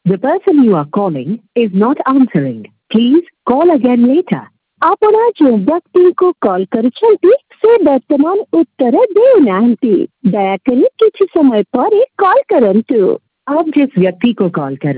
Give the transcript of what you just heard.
The person you are calling is not answering. Please call again later. ଆପଣ ଯେଉଁ ବ୍ୟକ୍ତିଙ୍କୁ call କରିଛନ୍ତି ସେ ବର୍ତ୍ତମାନ ଉତ୍ତର ଦେଉନାହାନ୍ତି। ଦୟାକରି କିଛି ସମୟ ପରେ କଲ୍ କରନ୍ତୁ। आप जिस व्यक्ति को कॉल कर